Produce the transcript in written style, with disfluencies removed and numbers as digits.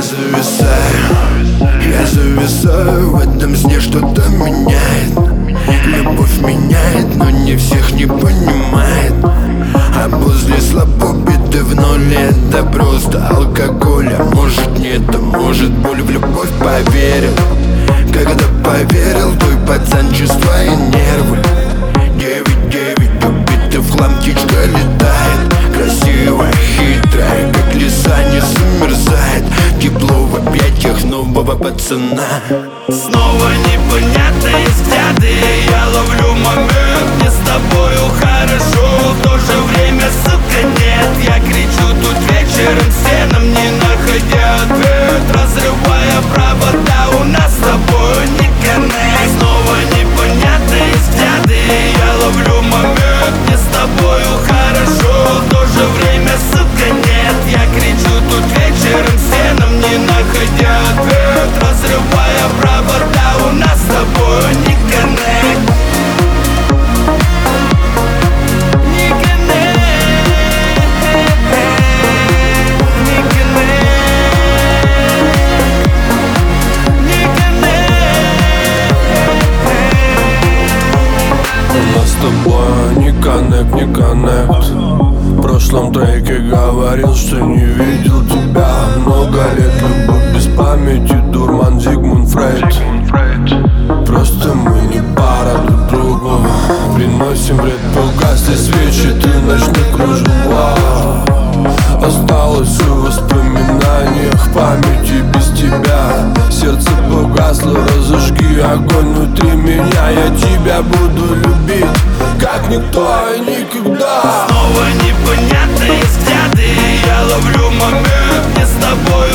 Я зависаю в этом сне, что-то меняет. Любовь меняет, но не всех не понимает. А после слаб убиты в ноль, это просто алкоголь. А может нет, а может боль. В любовь поверил. Когда поверил, той пацан чувства и нервы. 9-9 убиты в хлам, птичка летает. Красивая, хитрая, как лиса, не замерзает. Тепло в объятиях нового пацана. Снова непонятные взгляды. Я ловлю момент, мне с тобою хорошо. В то же время, сука, нет. Я кричу тут вечером стенам, не находя ответ. Разрывая провода, у нас с тобой не коннект. Снова непонятные взгляды. Я ловлю момент, мне с тобою хорошо. В то же время, сука, нет. Я кричу тут вечером стенам, не находя ответ. Разрывая провода, у нас с тобой не коннект. Не коннект. Не коннект. Не коннект. У нас с тобой не коннект, не коннект. В прошлом треке говорил, что не видел тебя много лет. Любовь без памяти, дурман, Зигмунд Фрейд. Просто мы не пара друг другу. Приносим вред, погасли свечи, ты ночных кружева. Осталось все в воспоминаниях, памяти без тебя. Сердце погасло, разожги огонь внутри меня. Я тебя буду любить, как никто и никогда. Снова непонятные взгляды. Я ловлю момент, мне с тобой